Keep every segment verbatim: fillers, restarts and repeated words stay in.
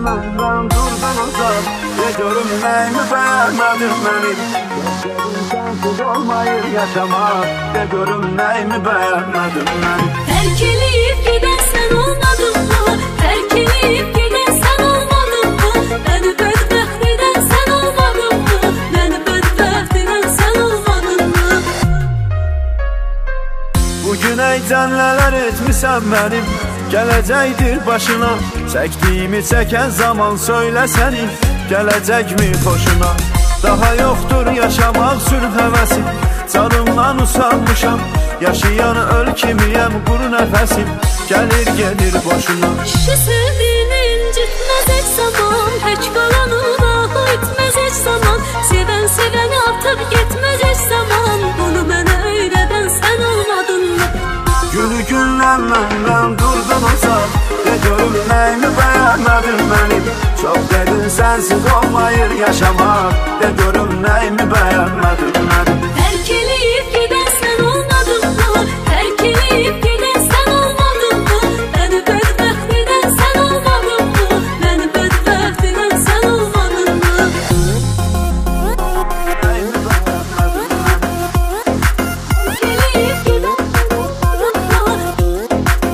məndən durdun uzaq. De görüm nəyimi bəyənmədin mənim. Sensiz olmayır yaşamaq. De görüm nəyimi bəyənmədin mənim. Tərk eləyib gedən sən olmadın mı? Tərk eləyib gedən sən olmadın mı? Məni bədbəxt edən sən olmadın mı? Məni bədbəxt edən sən olmadın mı? Bugün əydən nələr etmisən mənim. Gələcəkdir başına. Çəkdiyimi çəkən zaman söylə sənin. Gələcəkmi xoşuna? Daha yoxdur yaşamaq sürü həvəsim. Canımdan usanmışam. Yaşayan öl kimiyəm quru nəfəsim. Gəlir gedir boşuna. Kişi sevdiğini incitmez heç zaman. Tək qalanına etmez heç zaman. Sevən sevəni atıb getmez heç zaman. Bunu mənə öyrədən sən olmadın mı? Günü gündən məndən durdun uzaq. De görüm nəyimi bəyənmədin mənim. Çox dedin sənsiz olmayır yaşamaq. De görüm nəyimi bəyənmədin mənim. Tərk eləyib gedən sən olmadın mı? Tərk eləyib gedən sən olmadın mı? Məni bədbəxt edən sən olmadın mı? Məni bədbəxt edən sən olmadın mı? Nəyimi bəyənmədin mənim. Tərk eləyib gedən sən olmadın mı?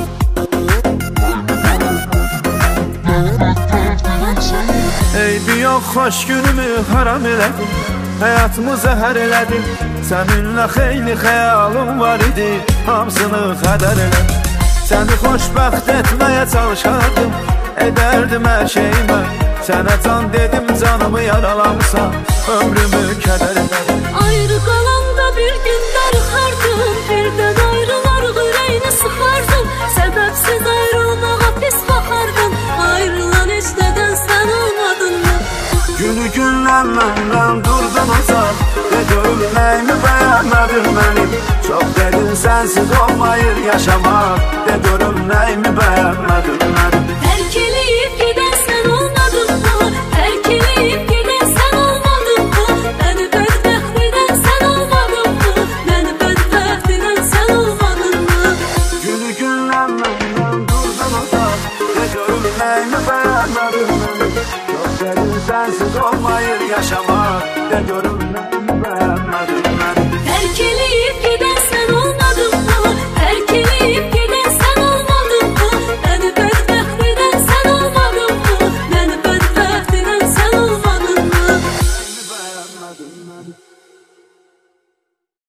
Eybi yox xoş günümü haram elədin. Həyatımı zəhər elədin. Səninlə xeyli xəyalım var idi. Hamısını xədər elədin. Səni xoşbəxt etməyə çalışardım. Edərdim hər şeyimə. Sənə can dedim canımı yaralamsa. Ömrümü kədər elədin. Ayrı qalanda bir gün darıxardım. Birdən ayrılarıq ürəyini sıxardım. Səbəbsiz ayrılmağa pis baxardım. Ayrılan heç nədən sən olmadın mı? Günü gündən məndən durdun uzaq. De görüm nəyimi bəyənmədin mənim. Çox dedin sənsiz olmayır yaşamaq. De görüm nəyimi bəyənmədin mənim. Tərk eləyib gedən sən olmadın mı? Tərk eləyib gedən sən olmadın mı? Məni bədbəxt edən sən olmadın mı? Məni bədbəxt edən sən olmadın mı? Günü gündən məndən durdun uzaq. De görüm nəyimi bəyənmədin mənim. Çox dedin sənsiz olmayır yaşamaq. De görüm